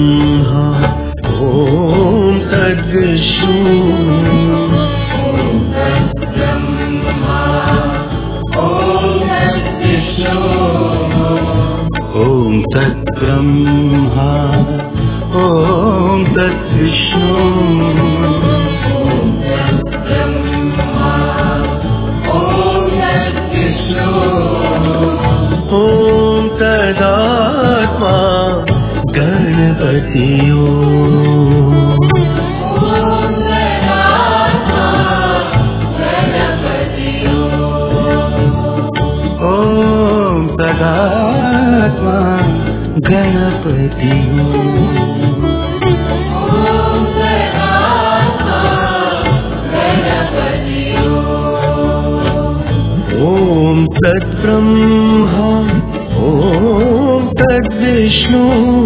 ब्रह्मा ॐ तद्विष्णु ॐ तद्ब्रह्मा ॐ तद्विष्णु ॐ तदात्मा गणपति ॐ तदात्मा गणपति ॐ तद्ब्रह्मा ॐ तद्विष्णु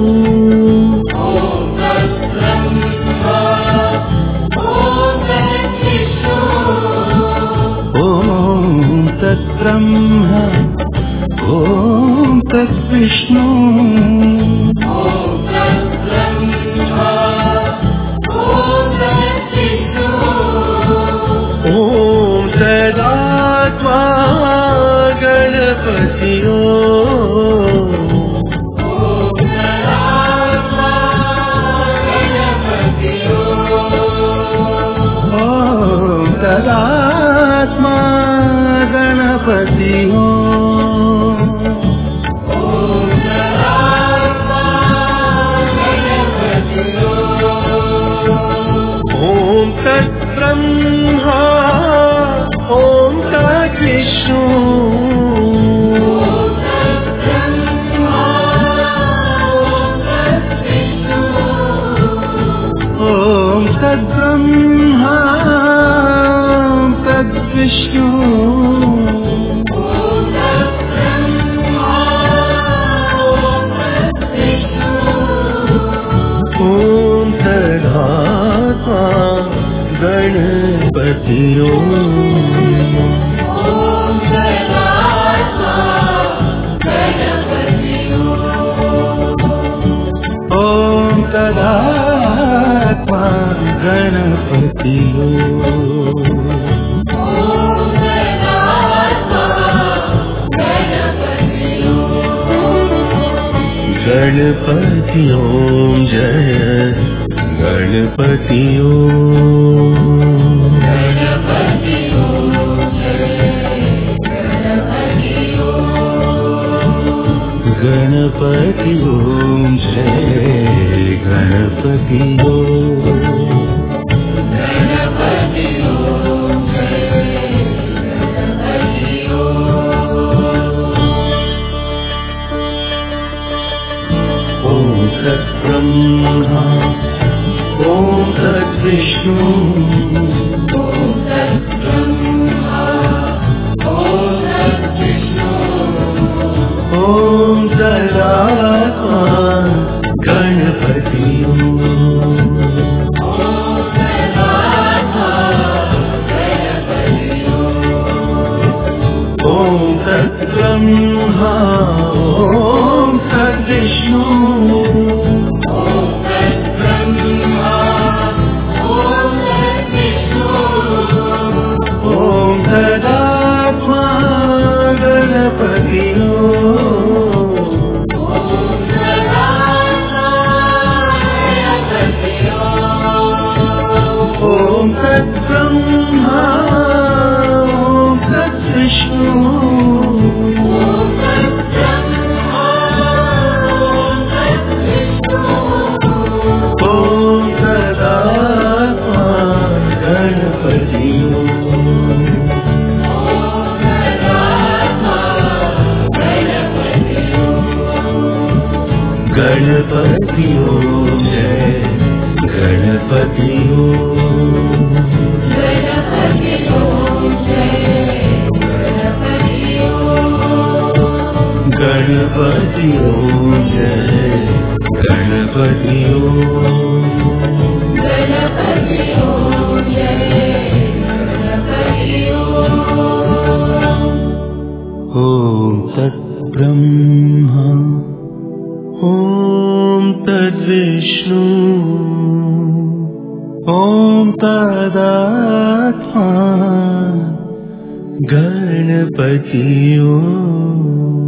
ॐ तद्ब्रह्मा ॐ तद्विष्णु ॐ तदात्मा गणपति तदात्मा गणपति ॐ तद्ब्रह्मा ॐ तद्विष्णु ॐ तद्ब्रह्मा तद्विष्णु ॐ तदात्मा गणपति ॐ तदात्मा गणपति गणपति ॐ जय गणपति गणपति ॐ जय गणपति ॐ तद्ब्रह्मा ॐ तद्विष्णु ॐ तदात्मा गणपति ॐ तद्ब्रह्मा ॐ तद्विष्णु ॐ तदात्मा गणपति ॐ तद्ब्रह्मा ॐ तद्विष्णु ॐ तदात्मा गणपति गणपति ॐ जय गणपति गणपति ॐ जय गणपति ॐ तद्ब्रह्मा ॐ तद्विष्णु गणपति ओम।